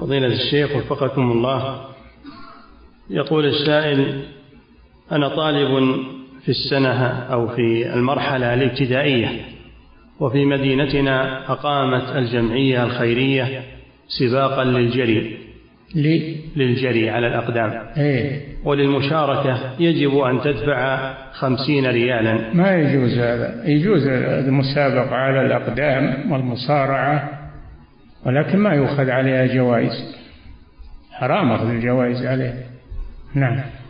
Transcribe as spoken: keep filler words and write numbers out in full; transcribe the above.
فضيلة الشيخ وفقكم الله، يقول السائل: أنا طالب في السنة أو في المرحلة الابتدائية، وفي مدينتنا أقامت الجمعية الخيرية سباقا للجري للجري على الأقدام، وللمشاركة يجب أن تدفع خمسين ريالا. ما يجوز هذا، يجوز المسابقة على الأقدام والمصارعة، ولكن ما يؤخذ عليها جوائز، حرام أخذ الجوائز عليها. نعم.